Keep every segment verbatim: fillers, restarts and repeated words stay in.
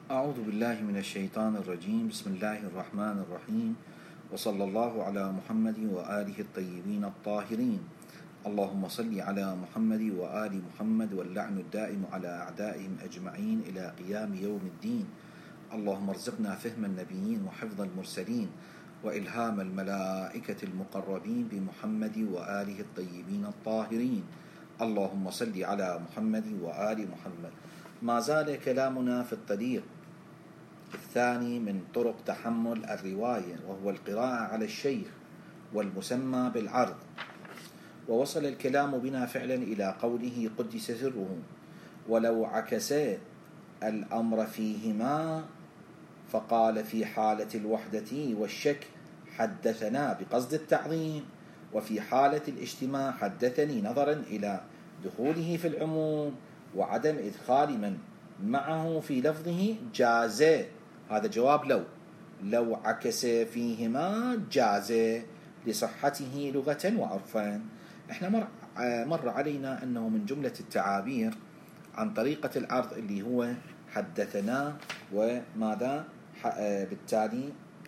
أعوذ بالله من الشيطان الرجيم. بسم الله الرحمن الرحيم، وصلى الله على محمد وآله الطيبين الطاهرين. اللهم صل على محمد وآل محمد، واللعن الدائم على أعدائهم أجمعين إلى قيام يوم الدين. اللهم ارزقنا فهم النبيين وحفظ المرسلين وإلهام الملائكة المقربين بمحمد وآله الطيبين الطاهرين. اللهم صل على محمد وآل محمد. ما زال كلامنا في الطريق الثاني من طرق تحمل الرواية، وهو القراءة على الشيخ والمسمى بالعرض. ووصل الكلام بنا فعلا إلى قوله قدس سره: ولو عكس الأمر فيهما فقال في حالة الوحدة والشك حدثنا بقصد التعظيم، وفي حالة الاجتماع حدثني نظرا إلى دخوله في العموم وعدم إدخال من معه في لفظه جاز. هذا جواب لو لو عكس فيهما جاز لصحته لغة وعرفا. احنا مر, مر علينا أنه من جملة التعابير عن طريقة العرض اللي هو حدثنا وماذا بالتالي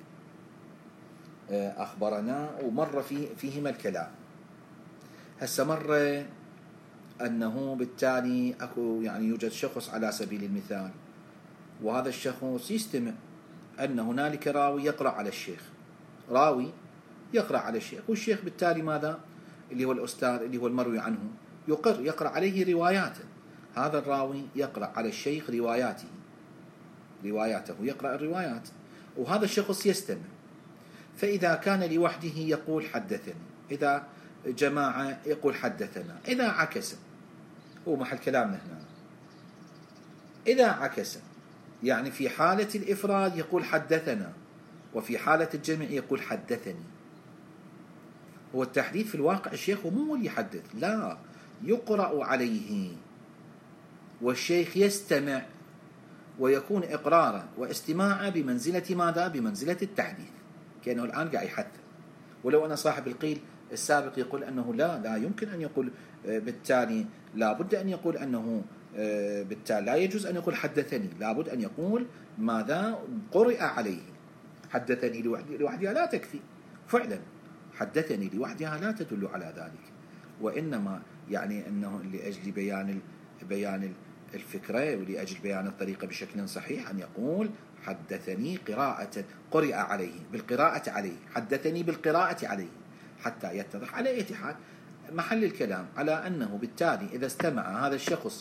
أخبرنا، ومر فيه فيهما الكلام. هسه مر أنه بالتالي أكو يعني يوجد شخص على سبيل المثال، وهذا الشخص يستمع أن هنالك راوي يقرأ على الشيخ، راوي يقرأ على الشيخ، والشيخ بالتالي ماذا اللي هو الأستاذ اللي هو المروي عنه يقر يقرأ عليه رواياته. هذا الراوي يقرأ على الشيخ رواياته رواياته يقرأ الروايات، وهذا الشخص يستمع. فإذا كان لوحده يقول حدثني، إذا جماعة يقول حدثنا، إذا عكس هو محل كلامنا هنا. إذا عكس يعني في حالة الإفراد يقول حدثنا، وفي حالة الجمع يقول حدثني. هو التحديث في الواقع الشيخ مو اللي يحدث، لا، يقرأ عليه والشيخ يستمع، ويكون إقرارا واستماعا بمنزلة ماذا؟ بمنزلة التحديث، كأنه الآن قاعد يحدث. ولو أنا صاحب القيل السابق يقول أنه لا لا يمكن أن يقول، بالتالي لا بد أن يقول أنه بالتالي لا يجوز أن يقول حدثني، لا بد أن يقول ماذا؟ قرئ عليه. حدثني لوحدها لا تكفي، فعلا حدثني لوحدها لا تدل على ذلك، وإنما يعني أنه لأجل بيان بيان الفكرة ولأجل بيان الطريقة بشكل صحيح أن يقول حدثني قراءة قرئ عليه بالقراءة عليه، حدثني بالقراءة عليه، حتى يتضح على أي حال محل الكلام على أنه بالتالي إذا استمع هذا الشخص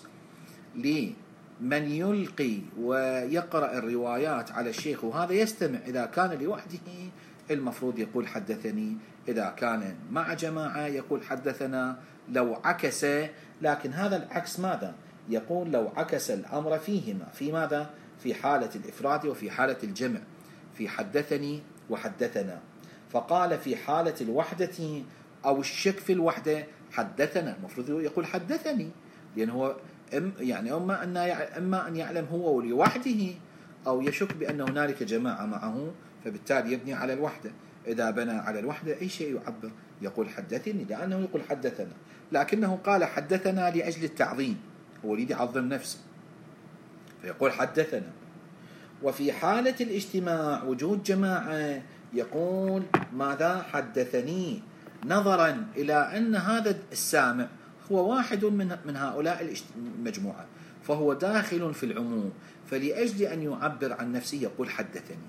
لمن يلقي ويقرأ الروايات على الشيخ، وهذا يستمع إذا كان لوحده المفروض يقول حدثني، إذا كان مع جماعة يقول حدثنا. لو عكس، لكن هذا العكس ماذا؟ يقول لو عكس الأمر فيهما، في ماذا؟ في حالة الإفراد وفي حالة الجمع، في حدثني وحدثنا. فقال في حالة الوحدة أو الشك في الوحدة حدثنا، المفروض يقول حدثني، لأنه هو يعني أما أن أما أن يعلم هو لوحده أو يشك بأن هنالك جماعة معه، فبالتالي يبني على الوحدة. إذا بنى على الوحدة أي شيء يعبر يقول حدثني، لأنه يقول حدثنا، لكنه قال حدثنا لأجل التعظيم، هو يريد يعظم نفسه فيقول حدثنا. وفي حالة الاجتماع وجود جماعة يقول ماذا؟ حدثني، نظرا إلى أن هذا السامع هو واحد من من هؤلاء المجموعة، فهو داخل في العموم، فلأجل أن يعبر عن نفسه يقول حدثني.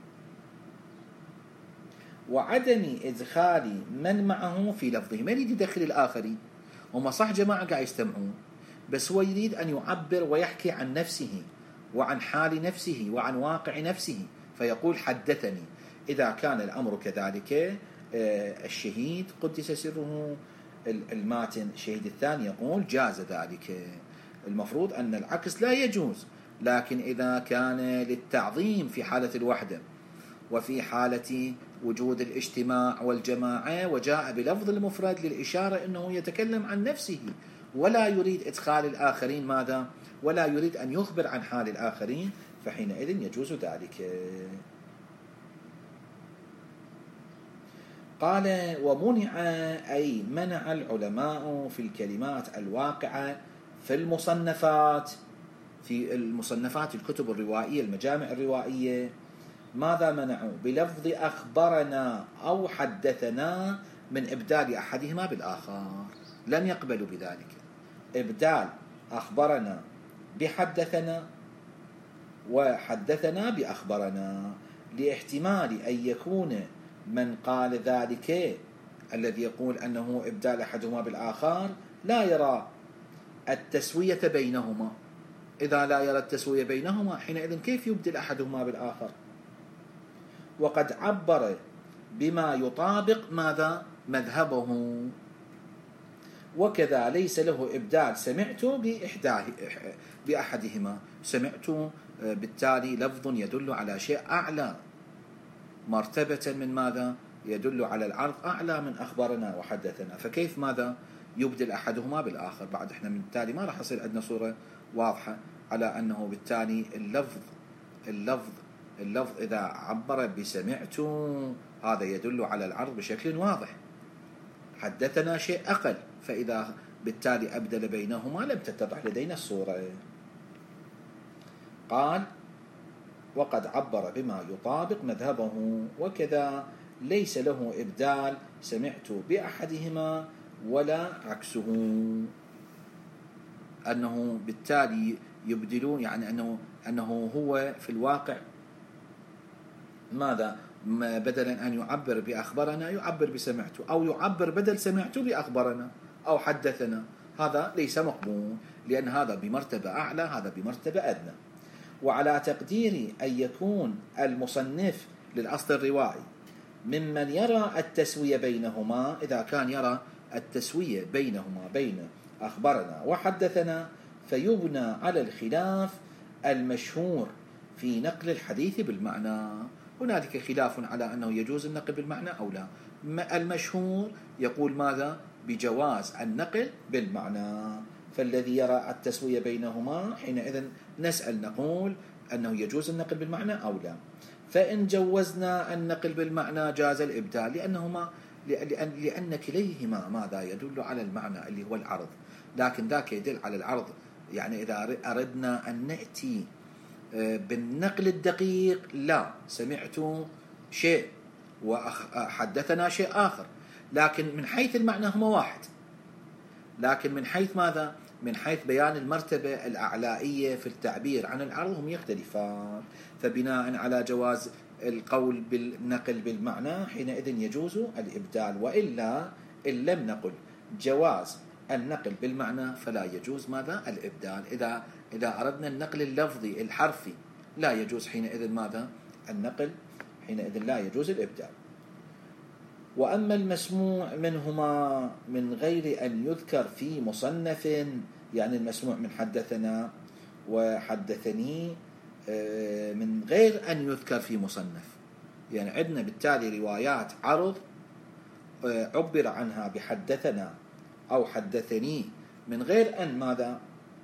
وعدم إدخال من معه في لفظه، ما يريد يدخل الآخرين، هم صح جماعة قاعد يستمعون، بس هو يريد أن يعبر ويحكي عن نفسه وعن حال نفسه وعن واقع نفسه، فيقول حدثني. إذا كان الأمر كذلك الشهيد قدس سره الماتن الشهيد الثاني يقول جاز ذلك. المفروض أن العكس لا يجوز، لكن إذا كان للتعظيم في حالة الوحدة وفي حالة وجود الاجتماع والجماعة وجاء بلفظ المفرد للإشارة أنه يتكلم عن نفسه ولا يريد إدخال الآخرين ماذا؟ ولا يريد أن يخبر عن حال الآخرين، فحينئذ يجوز ذلك. قال ومنع أي منع العلماء في الكلمات الواقعة في المصنفات في المصنفات الكتب الروائية المجامع الروائية ماذا منعوا؟ بلفظ أخبرنا أو حدثنا من إبدال أحدهما بالآخر، لم يقبلوا بذلك. إبدال أخبرنا بحدثنا وحدثنا بأخبرنا، لاحتمال أن يكون من قال ذلك الذي يقول أنه إبدال أحدهما بالآخر لا يرى التسوية بينهما. إذا لا يرى التسوية بينهما حينئذ كيف يبدل أحدهما بالآخر؟ وقد عبر بما يطابق ماذا؟ مذهبه. وكذا ليس له إبدال سمعت بإحداه بأحدهما. سمعت بالتالي لفظ يدل على شيء أعلى مرتبة من ماذا؟ يدل على العرض أعلى من أخبرنا وحدثنا، فكيف ماذا؟ يبدل أحدهما بالآخر. بعد إحنا من بالتالي ما راح يصير عندنا صورة واضحة على أنه بالتالي اللفظ اللفظ اللفظ إذا عبر بسمعت هذا يدل على العرض بشكل واضح. حدثنا شيء أقل، فإذا بالتالي أبدل بينهما لم تتضح لدينا الصورة. قال وقد عبر بما يطابق مذهبه، وكذا ليس له إبدال سمعت بأحدهما ولا عكسه، أنه بالتالي يبدلون، يعني أنه أنه هو في الواقع ماذا؟ بدلا أن يعبر بأخبرنا يعبر بسمعت، أو يعبر بدل سمعت بأخبرنا أو حدثنا. هذا ليس مقبول، لأن هذا بمرتبة أعلى، هذا بمرتبة أدنى. وعلى تقدير أن يكون المصنف للأصل الروائي ممن يرى التسوية بينهما، إذا كان يرى التسوية بينهما بين أخبرنا وحدثنا فيبنى على الخلاف المشهور في نقل الحديث بالمعنى. هنالك خلاف على أنه يجوز النقل بالمعنى أو لا. المشهور يقول ماذا؟ بجواز النقل بالمعنى. فالذي يرى التسوية بينهما حينئذ نسأل نقول أنه يجوز النقل بالمعنى أو لا. فإن جوزنا النقل بالمعنى جاز الإبدال، لأنهما لأن, لأن كليهما ماذا؟ يدل على المعنى اللي هو العرض، لكن ذاك يدل على العرض. يعني إذا أردنا أن نأتي بالنقل الدقيق لا، سمعت شيء وحدثنا شيء آخر، لكن من حيث المعنى هما واحد، لكن من حيث ماذا؟ من حيث بيان المرتبة الأعلائية في التعبير عن العرض هم يختلفان. فبناء على جواز القول بالنقل بالمعنى حينئذ يجوز الإبدال، وإلا إن لم نقل جواز النقل بالمعنى فلا يجوز ماذا؟ الإبدال. إذا إذا أردنا النقل اللفظي الحرفي لا يجوز حينئذ ماذا؟ النقل، حينئذ لا يجوز الإبدال. وأما المسموع منهما من غير أن يذكر في مصنف، يعني المسموع من حدثنا وحدثني من غير أن يذكر في مصنف، يعني عندنا بالتالي روايات عرض عبر عنها بحدثنا أو حدثني من غير أن ماذا؟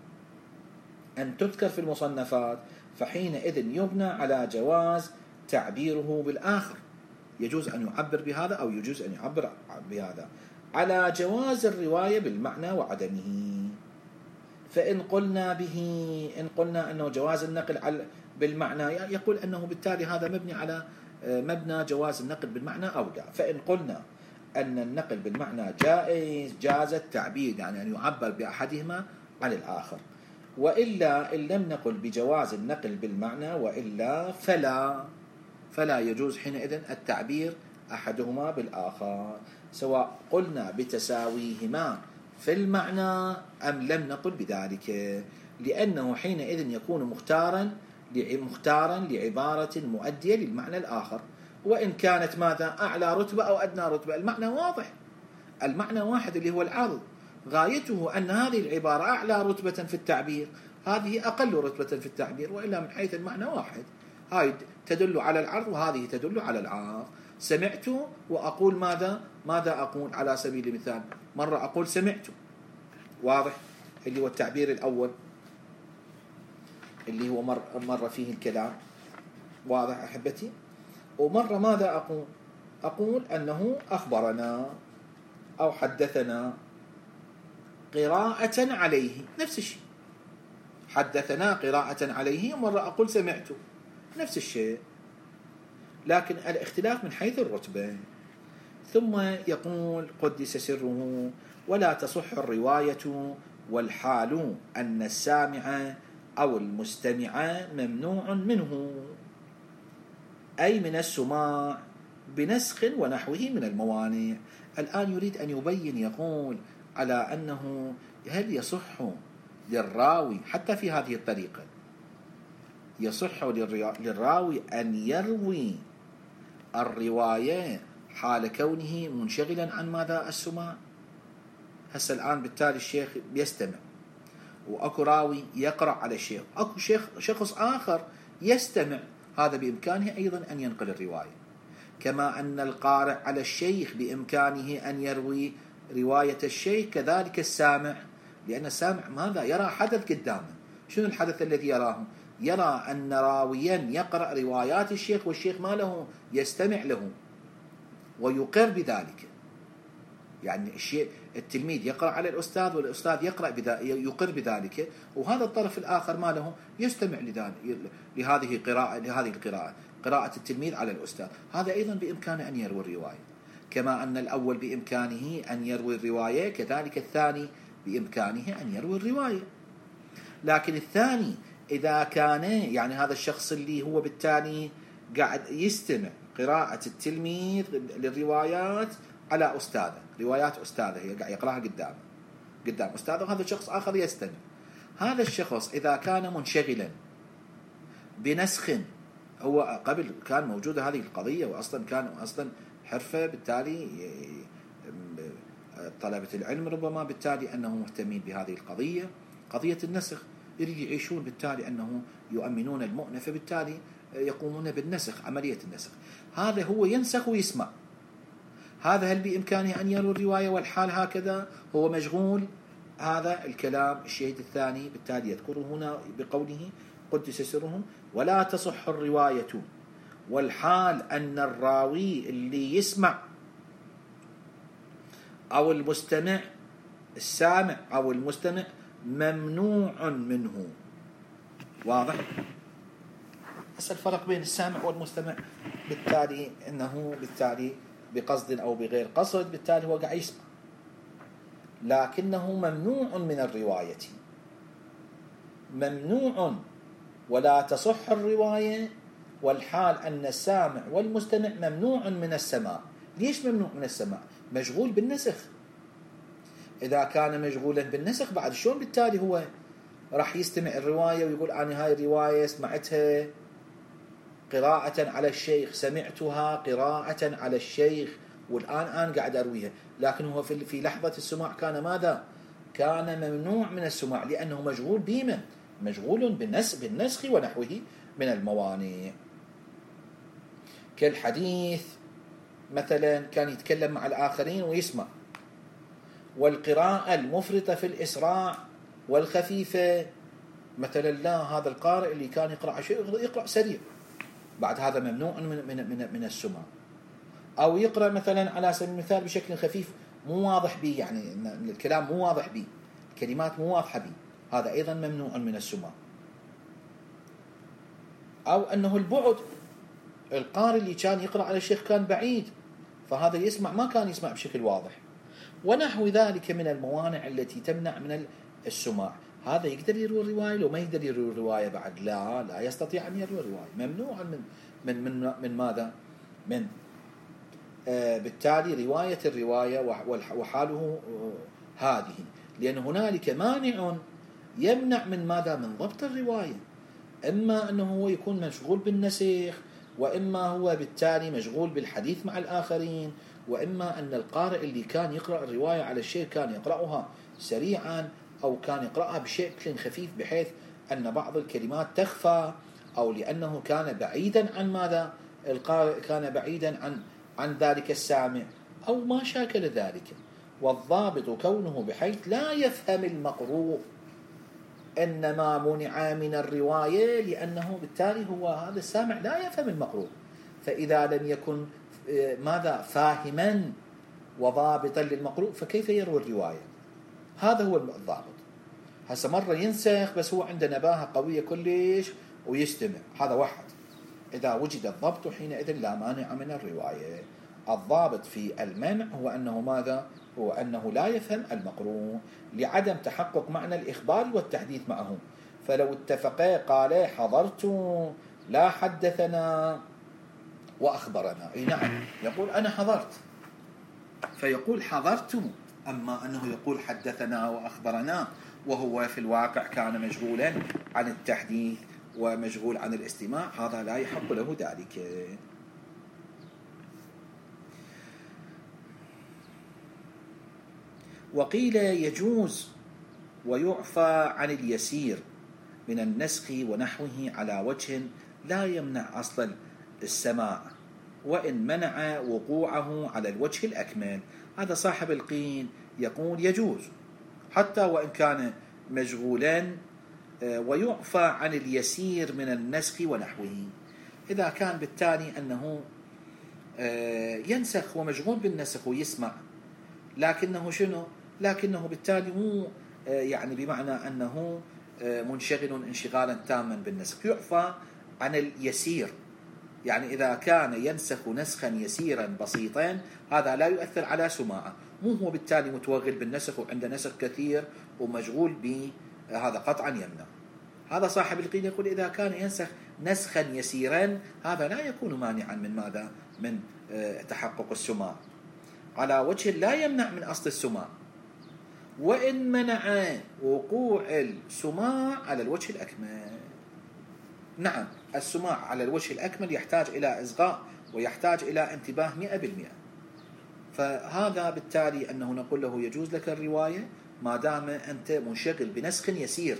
أن تذكر في المصنفات، فحينئذ يبنى على جواز تعبيره بالآخر. يجوز أن يعبر بهذا أو يجوز أن يعبر بهذا، على جواز الرواية بالمعنى وعدمه. فإن قلنا به إن قلنا أنه جواز النقل بالمعنى يقول أنه بالتالي هذا مبني على مبنى جواز النقل بالمعنى أو لا. فإن قلنا أن النقل بالمعنى جائز جاز التعبير، يعني أن يعبر بأحدهما عن الآخر. وإلا إن لم نقل بجواز النقل بالمعنى وإلا فلا فلا يجوز حينئذ التعبير أحدهما بالآخر، سواء قلنا بتساويهما في المعنى أم لم نقل بذلك، لأنه حينئذ يكون مختارا مختارا لعبارة مؤدية للمعنى الآخر، وإن كانت ماذا؟ أعلى رتبة أو أدنى رتبة، المعنى واضح، المعنى واحد اللي هو العرض. غايته أن هذه العبارة أعلى رتبة في التعبير، هذه أقل رتبة في التعبير، وإلا من حيث المعنى واحد. هاي تدل على العرض وهذه تدل على العرض. سمعت وأقول ماذا؟ ماذا أقول؟ على سبيل المثال مرة أقول سمعت، واضح، اللي هو التعبير الأول اللي هو مر, مر فيه الكلام، واضح أحبتي. ومرة ماذا أقول؟ أقول أنه أخبرنا أو حدثنا قراءة عليه، نفس الشيء، حدثنا قراءة عليه، ومرة أقول سمعت، نفس الشيء، لكن الاختلاف من حيث الرتبة. ثم يقول قدس سره: ولا تصح الرواية والحال أن السامع أو المستمع ممنوع منه، أي من السماع بنسخ ونحوه من الموانع. الآن يريد أن يبين، يقول على أنه هل يصح للراوي حتى في هذه الطريقة، يصح للراوي أن يروي الرواية حال كونه منشغلا عن ماذا؟ السماع. هسه الآن بالتالي الشيخ يستمع، وأكو راوي يقرأ على الشيخ، أكو شيخ شخص آخر يستمع، هذا بإمكانه أيضا أن ينقل الرواية، كما أن القارئ على الشيخ بإمكانه أن يروي رواية الشيخ، كذلك السامع، لأن السامع ماذا؟ يرى حدث قدامه. شنو الحدث الذي يراه؟ يرى أن راويا يقرأ روايات الشيخ، والشيخ ما له يستمع له ويقر بذلك. يعني الشيء التلميذ يقرأ على الأستاذ، والأستاذ يقرأ بذا يقر بذلك، وهذا الطرف الآخر ما له يستمع لهذه قراءة لهذه القراءة قراءة التلميذ على الأستاذ. هذا أيضا بإمكانه أن يروي الرواية، كما أن الأول بإمكانه أن يروي الرواية، كذلك الثاني بإمكانه أن يروي الرواية. لكن الثاني إذا كان يعني هذا الشخص اللي هو بالتالي قاعد يستمع قراءة التلميذ للروايات على أستاذه، روايات أستاذه هي قاعد يقرأها قدامه قدام أستاذه، وهذا شخص آخر يستمع. هذا الشخص إذا كان منشغلا بنسخ، هو قبل كان موجودة هذه القضية، وأصلا كان أصلا حرفة، بالتالي طلبة العلم ربما بالتالي أنه مهتمين بهذه القضية، قضية النسخ، يريد يعيشون بالتالي أنه يؤمنون المؤنة، فبالتالي يقومون بالنسخ، عملية النسخ. هذا هو ينسخ ويسمع، هذا هل بإمكانه أن يروي الرواية والحال هكذا؟ هو مشغول. هذا الكلام الشهيد الثاني بالتالي يذكره هنا بقوله قدس سره: ولا تصح الرواية والحال أن الراوي اللي يسمع أو المستمع السامع أو المستمع ممنوع منه. واضح؟ هسه الفرق بين السامع والمستمع بالتالي أنه بالتالي بقصد أو بغير قصد، بالتالي هو قاعد يسمع، لكنه ممنوع من الرواية، ممنوع. ولا تصح الرواية والحال أن السامع والمستمع ممنوع من السماع. ليش ممنوع من السماع؟ مشغول بالنسخ. إذا كان مشغولا بالنسخ بعد شلون بالتالي هو راح يستمع الرواية ويقول أنا هاي الرواية سمعتها قراءة على الشيخ، سمعتها قراءة على الشيخ، والآن أنا قاعد أرويها، لكن هو في لحظة السماع كان ماذا؟ كان ممنوع من السماع، لأنه مشغول بما مشغول بالنسخ بالنسخ ونحوه من الموانع. كالحديث مثلا كان يتكلم مع الآخرين ويسمع، والقراءة المفرطة في الإسراع والخفيفة مثلا، لا، هذا القارئ اللي كان يقرأ شيء يقرأ سريع، بعد هذا ممنوع من من من, من السماع. أو يقرأ مثلا على سبيل المثال بشكل خفيف مو واضح به، يعني الكلام مو واضح به، الكلمات مو واضحة به، هذا أيضا ممنوع من السماع. أو أنه البعد، القارئ اللي كان يقرأ على الشيخ كان بعيد، فهذا يسمع ما كان يسمع بشكل واضح، ونحو ذلك من الموانع التي تمنع من السماع. هذا يقدر يروي الرواية لو ما يقدر يروي الرواية بعد؟ لا، لا يستطيع أن يروي الرواية، ممنوع من من من من ماذا؟ من آه بالتالي رواية الرواية وحاله آه هذه، لأن هنالك مانع يمنع من ماذا؟ من ضبط الرواية. إما أنه هو يكون مشغول بالنسخ، وإما هو بالتالي مشغول بالحديث مع الآخرين، وإما أن القارئ اللي كان يقرأ الرواية على الشيخ كان يقرأها سريعا، أو كان يقرأها بشكل خفيف بحيث أن بعض الكلمات تخفى، أو لأنه كان بعيدا عن ماذا؟ القارئ كان بعيدا عن عن ذلك السامع، أو ما شاكل ذلك. والضابط كونه بحيث لا يفهم المقروء، إنما منع من الرواية لأنه بالتالي هو هذا السامع لا يفهم المقروء، فإذا لم يكن ماذا؟ فاهما وضابطا للمقروء، فكيف يروي الرواية؟ هذا هو الضابط. هسه مرة ينسخ بس هو عنده نباهة قوية كلش ويستمع، هذا واحد. إذا وجد الضبط حينئذ لا مانع من الرواية. الضابط في المنع هو أنه ماذا؟ هو أنه لا يفهم المقروء لعدم تحقق معنى الإخبار والتحديث معه. فلو اتفقا قال حضرت لا حدثنا وأخبرنا، أي نعم يقول أنا حضرت فيقول حضرت، أما أنه يقول حدثنا وأخبرنا وهو في الواقع كان مشغولا عن التحديث ومشغول عن الاستماع، هذا لا يحق له ذلك. وقيل يجوز ويعفى عن اليسير من النسخ ونحوه على وجه لا يمنع أصل السماع وإن منع وقوعه على الوجه الأكمل. هذا صاحب القين يقول يجوز حتى وإن كان مشغولا، ويعفى عن اليسير من النسخ ونحوه. إذا كان بالتالي أنه ينسخ ومشغول بالنسخ ويسمع، لكنه شنو؟ لكنه بالتالي مو يعني بمعنى أنه منشغل انشغالا تاما بالنسخ، يعفى عن اليسير. يعني إذا كان ينسخ نسخا يسيرا بسيطا هذا لا يؤثر على سماعه، مو هو بالتالي متوغل بالنسخ وعنده نسخ كثير ومشغول به، هذا قطعا يمنع. هذا صاحب القين يقول إذا كان ينسخ نسخا يسيرا هذا لا يكون مانعا من ماذا؟ من تحقق السماع على وجه لا يمنع من أصل السماع، وإن منع وقوع السماع على الوجه الأكمل. نعم السماع على الوجه الأكمل يحتاج إلى إصغاء ويحتاج إلى انتباه مئة بالمئة. فهذا بالتالي أنه نقول له يجوز لك الرواية ما دام أنت منشغل بنسخ يسير،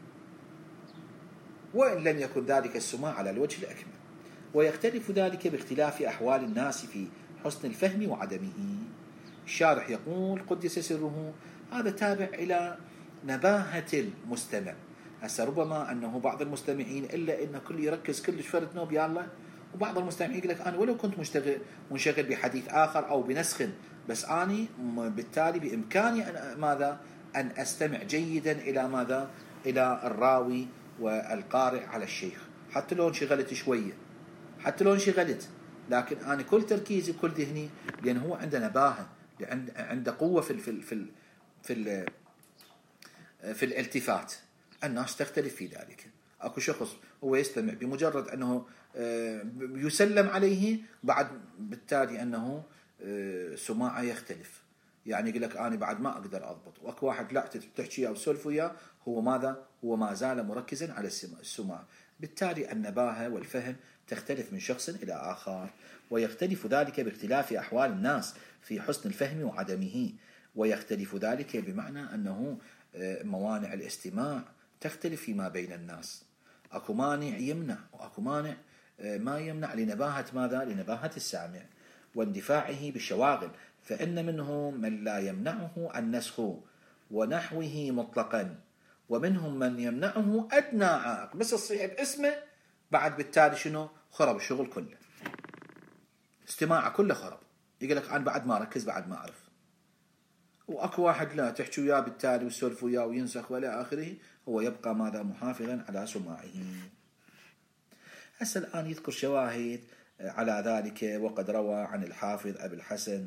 وإن لم يكن ذلك السماع على الوجه الأكمل. ويختلف ذلك باختلاف أحوال الناس في حسن الفهم وعدمه. الشارح يقول قدس سره هذا تابع إلى نباهة المستمع. هسه ربما أنه بعض المستمعين إلا إن كل يركز كل فرد نوب يالله، وبعض المستمعين يقول لك أنا ولو كنت مشتغل منشغل بحديث آخر أو بنسخ، بس أني بالتالي بإمكاني أن ماذا؟ أن أستمع جيدا إلى ماذا؟ إلى الراوي والقارئ على الشيخ، حتى لو انشغلت شوية، حتى لو انشغلت، لكن أنا كل تركيزي كل ذهني، لأن هو عنده نباهة، عنده قوة في ال في ال في ال في, ال في الالتفات. الناس تختلف في ذلك. أكو شخص هو يستمع بمجرد أنه يسلم عليه بعد بالتالي أنه سماعه يختلف، يعني يقول لك أنا بعد ما أقدر أضبط. وأكو واحد لا تحكي أو سولف وياه هو ماذا؟ هو ما زال مركزا على السماع. بالتالي النباهة والفهم تختلف من شخص إلى آخر، ويختلف ذلك باختلاف أحوال الناس في حسن الفهم وعدمه. ويختلف ذلك بمعنى أنه موانع الاستماع تختلف فيما بين الناس. أكو مانع يمنع وأكو مانع ما يمنع لنباهة ماذا؟ لنباهة السامع واندفاعه بالشواغل. فإن منهم من لا يمنعه النسخ ونحوه مطلقا، ومنهم من يمنعه أدنى عائق، بس الصيح باسمه بعد بالتالي شنو؟ خرب الشغل كله، استماعه كله خرب، يقول لك أنا بعد ما ركز بعد ما أعرف. وأكو واحد لا تحكي وياه بالتالي وسولف وياه وينسخ ولا آخره، هو يبقى ماذا؟ محافظا على سماعه. هسه الآن يذكر شواهد على ذلك. وقد روى عن الحافظ أبي الحسن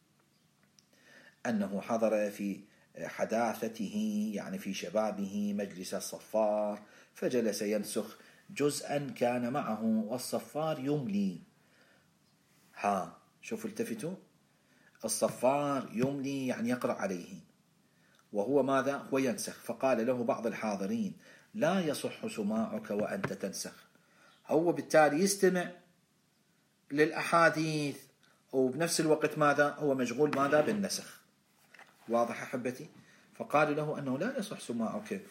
أنه حضر في حداثته يعني في شبابه مجلس الصفار، فجلس ينسخ جزءا كان معه والصفار يملي. ها شوف التفتوا، الصفار يملي يعني يقرأ عليه، وهو ماذا؟ هو ينسخ. فقال له بعض الحاضرين لا يصح سماعك وأنت تنسخ. هو بالتالي يستمع للأحاديث وبنفس الوقت ماذا؟ هو مشغول ماذا؟ بالنسخ. واضح أحبتي؟ فقال له أنه لا يصح سماعك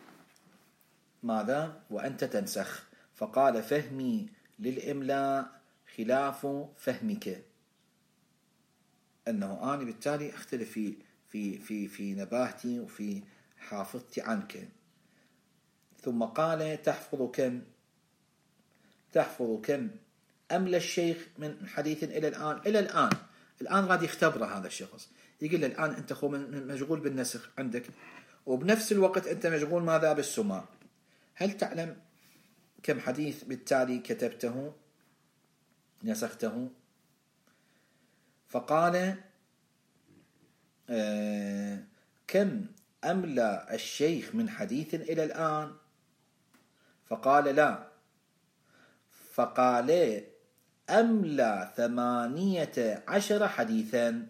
ماذا؟ وأنت تنسخ. فقال فهمي للإملاء خلاف فهمك، أنه أنا بالتالي أختلف في في في في نباهتي وفي حافظتي عنك. ثم قال تحفظ كم؟ تحفظ كم أملى الشيخ من حديث إلى الآن؟ إلى الآن الآن غادي يختبره هذا الشخص، يقول له الآن أنت خو مشغول بالنسخ عندك وبنفس الوقت أنت مشغول ماذا؟ بالسماع. هل تعلم كم حديث بالتالي كتبته نسخته؟ فقال آه كم أملى الشيخ من حديث إلى الآن؟ فقال لا. فقال أملى ثمانية عشر حديثا.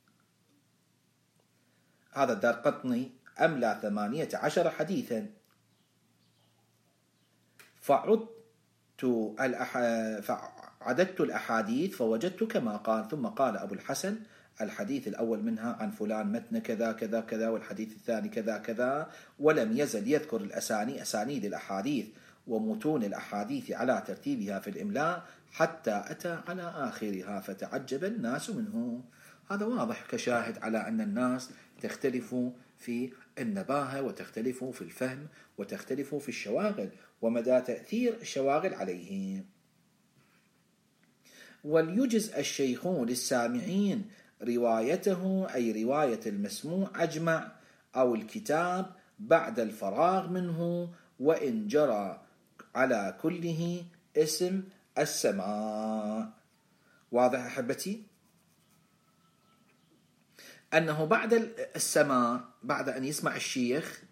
هذا الدارقطني أملى ثمانية عشر حديثا. فعدت الأح... فعددت الأحاديث فوجدت كما قال. ثم قال أبو الحسن الحديث الأول منها عن فلان متن كذا كذا كذا، والحديث الثاني كذا كذا، ولم يزل يذكر الأساني أسانيد الأحاديث ومتون الأحاديث على ترتيبها في الإملاء حتى أتى على آخرها فتعجب الناس منه. هذا واضح كشاهد على أن الناس تختلف في النباهة وتختلف في الفهم وتختلف في الشواغل ومدى تأثير الشواغل عليه. وليجز الشيخ للسامعين روايته، أي رواية المسموع أجمع، أو الكتاب بعد الفراغ منه، وإن جرى على كله اسم السماع. واضح أحبتي؟ أنه بعد السماع، بعد أن يسمع الشيخ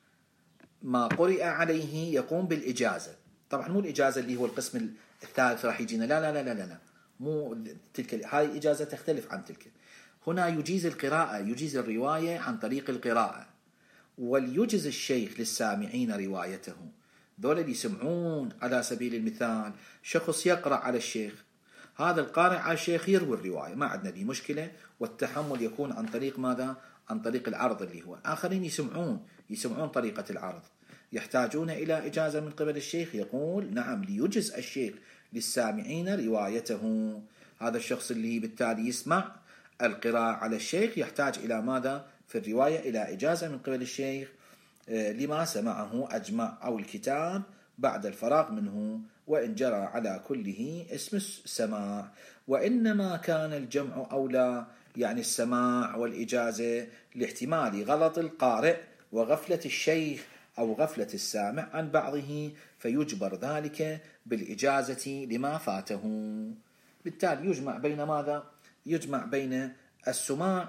ما قرئ عليه يقوم بالإجازة. طبعا مو الإجازة اللي هو القسم الثالث راح يجينا، لا لا لا لا لا مو تلك، هاي الإجازة تختلف عن تلك. هنا يجيز القراءة، يجيز الرواية عن طريق القراءة. وليجز الشيخ للسامعين روايته، ذول اللي يسمعون. على سبيل المثال شخص يقرأ على الشيخ، هذا القارئ على الشيخ يروي الرواية، ما عندنا به مشكلة، والتحمل يكون عن طريق ماذا؟ عن طريق العرض، اللي هو آخرين يسمعون يسمعون طريقة العرض، يحتاجون إلى إجازة من قبل الشيخ. يقول نعم ليجز الشيخ للسامعين روايته. هذا الشخص اللي بالتالي يسمع القراءة على الشيخ يحتاج إلى ماذا؟ في الرواية إلى إجازة من قبل الشيخ لما سمعه أجمع، أو الكتاب بعد الفراغ منه، وإن جرى على كله اسم السماع. وإنما كان الجمع أولى، يعني السماع والإجازة، لاحتمال غلط القارئ وغفلة الشيخ أو غفلة السامع عن بعضه، فيجبر ذلك بالإجازة لما فاته. بالتالي يجمع بين ماذا؟ يجمع بين السماع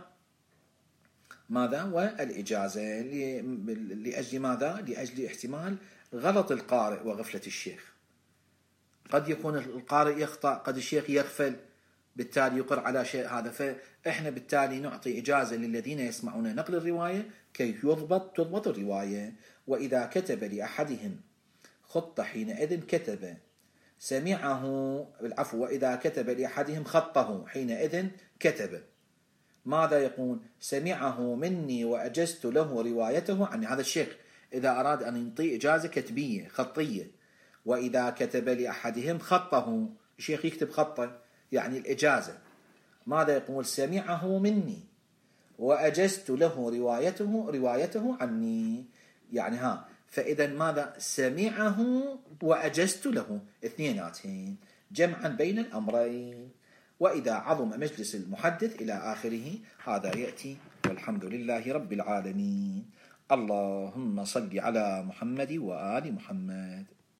ماذا؟ والإجازة، لأجل ماذا؟ لأجل احتمال غلط القارئ وغفلة الشيخ. قد يكون القارئ يخطأ، قد الشيخ يغفل، بالتالي يقر على شيء هذا. فإحنا بالتالي نعطي إجازة للذين يسمعون نقل الرواية كي يضبط تضبط الرواية. وإذا كتب لأحدهم خط حينئذ كتب سمعه، العفو، وإذا كتب لأحدهم خطه حينئذ كتب ماذا؟ يقول سمعه مني وأجزت له روايته عني. هذا الشيخ إذا أراد أن ينطي إجازة كتبية خطية. وإذا كتب لأحدهم خطه، الشيخ يكتب خطه، يعني الإجازة، ماذا يقول؟ سمعه مني وأجزت له روايته روايته عني. يعني ها، فإذا ماذا؟ سمعه وأجزت له، اثنيناتين، جمعا بين الأمرين. وإذا عظم مجلس المحدث إلى آخره، هذا يأتي. والحمد لله رب العالمين. اللهم صل على محمد وآل محمد.